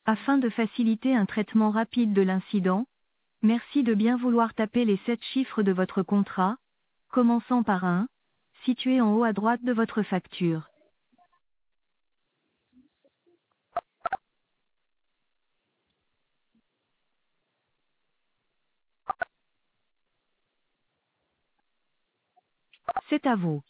Afin de faciliter un traitement rapide de l'incident, merci de bien vouloir taper les 7 chiffres de votre contrat, commençant par 1, situé en haut à droite de votre facture. C'est à vous.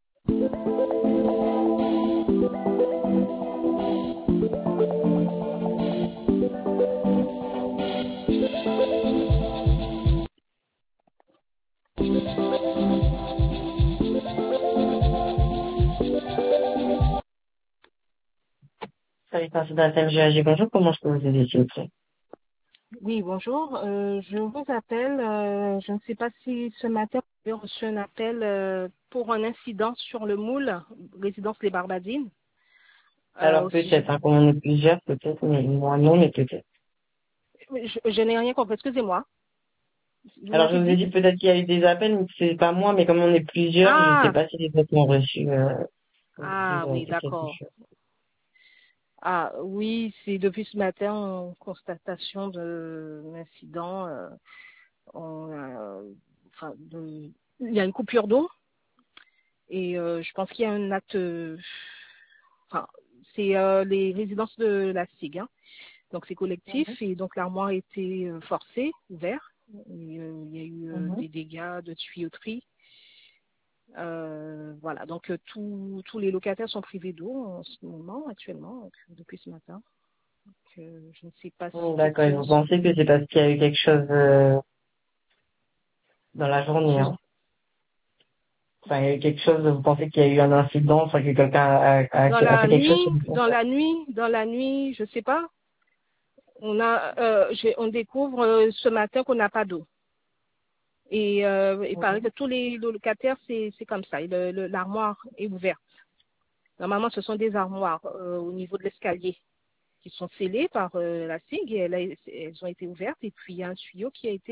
Salut, Considère GAG, bonjour, comment je peux vous aider, s'il vous plaît? Oui, bonjour. Je vous appelle. Je ne sais pas si ce matin vous avez reçu un appel pour un incident sur le moule, résidence Les Barbadines, Alors au sujet. peut-être, hein, comme on est plusieurs, peut-être, mais moi non, mais peut-être. Je n'ai rien compris. Excusez-moi. Vous Alors je m'avez vous ai dit? dit peut-être qu'il y a eu des appels, mais que c'est pas moi, mais comme on est plusieurs, je sais Ah, pas si les autres m'ont reçu, ah oui, c'est quelque d'accord. chose. Ah oui, c'est depuis ce matin en constatation de l'incident. On a, enfin, il y a une coupure d'eau et je pense qu'il y a un acte. Enfin, c'est les résidences de la SIG, hein. Donc c'est collectif Mhm, et donc l'armoire a été forcée, ouverte. Et, il y a eu mhm. des dégâts de tuyauterie. Voilà, donc tous les locataires sont privés d'eau en ce moment, actuellement, donc, depuis ce matin. Donc, je ne sais pas si D'accord, et quelqu'un... vous pensez que c'est parce qu'il y a eu quelque chose dans la journée, hein? Enfin, il y a eu quelque chose, vous pensez qu'il y a eu un incident, enfin que quelqu'un a fait quelque chose sur le fond. Dans la nuit, je sais pas. On découvre ce matin qu'on n'a pas d'eau. Et il paraît que tous les locataires, c'est comme ça. L'armoire est ouverte. Normalement, ce sont des armoires au niveau de l'escalier qui sont scellées par la SIG et elles ont été ouvertes. Et puis, il y a un tuyau qui a été,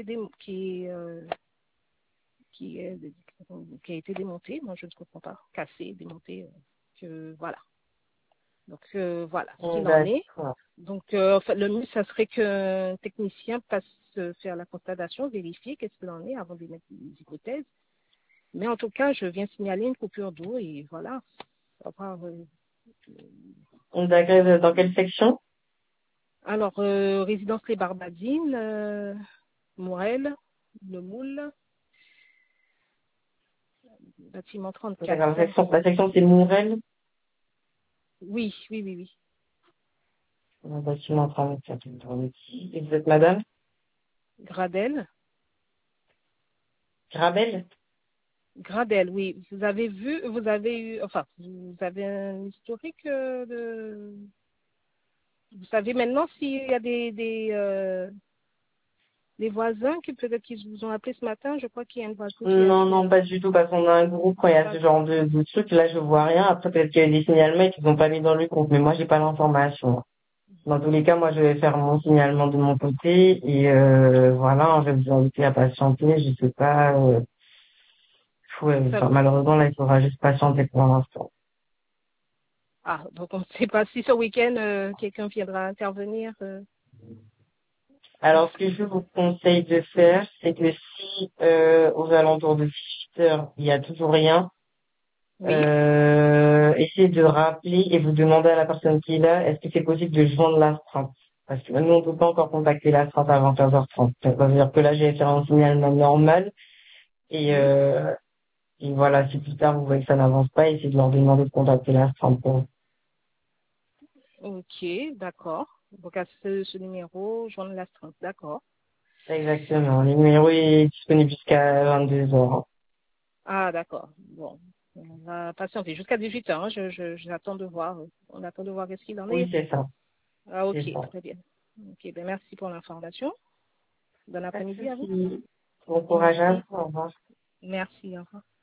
qui, est- qui a été démonté. Moi, je ne comprends pas. Cassé, démonté. Voilà. Donc, voilà ce qu'il en est. D'accord. Donc, enfin, le mieux, ça serait qu'un technicien passe faire la constatation, vérifier qu'est-ce qu'il en est avant d'émettre des hypothèses. Mais en tout cas, je viens signaler une coupure d'eau et voilà. Avoir, D'accord, vous êtes dans quelle section? alors, résidence Les Barbadines, Morel, Le Moule, bâtiment D'accord, 34. la section c'est Mourel, Oui, oui, oui, oui. le bâtiment 34. Et vous êtes madame? Gradel. Grabel? Gradel, oui. Vous avez eu, enfin, vous avez un historique vous savez maintenant s'il y a des voisins qui peut-être qu'ils vous ont appelé ce matin. Je crois qu'il y a une voisine qui a Non, été non, pas du tout, parce qu'on a un groupe quand il y a ce genre de trucs, là je vois rien. Après peut-être qu'il y a eu des signalements et qu'ils n'ont pas mis dans le groupe, mais moi j'ai pas l'information. Dans tous les cas, moi je vais faire mon signalement de mon côté et voilà, je vais vous inviter à patienter, je sais pas, ça enfin, vous- malheureusement là il faudra juste patienter pour l'instant. Ah, donc on ne sait pas si ce week-end quelqu'un viendra intervenir. Alors ce que je vous conseille de faire, c'est que si aux alentours de 18 heures il y a toujours rien, Oui. essayez de rappeler et vous demander à la personne qui est là, est-ce que c'est possible de joindre l'astreinte? Parce que nous, on peut pas encore contacter l'astreinte avant 15h30. Ça veut dire que là, j'ai fait un signalement normal et, Mhm. et voilà, si plus tard vous voyez que ça n'avance pas, essayez de leur demander de contacter l'astreinte pour vous. Ok, d'accord. Donc à ce numéro, joindre l'astreinte. D'accord. Exactement. Le numéro est disponible jusqu'à 22h. Ah, d'accord. Bon, on va patienter jusqu'à 18h. Hein. J'attends de voir. On attend de voir qu'est-ce qu'il en Oui, est. c'est ça. Ah, ok, C'est ça. très bien. Ok, ben merci pour l'information. Bon Pas de après-midi à vous. souci. Bon courage à Merci. vous. Au revoir. Merci. Au revoir.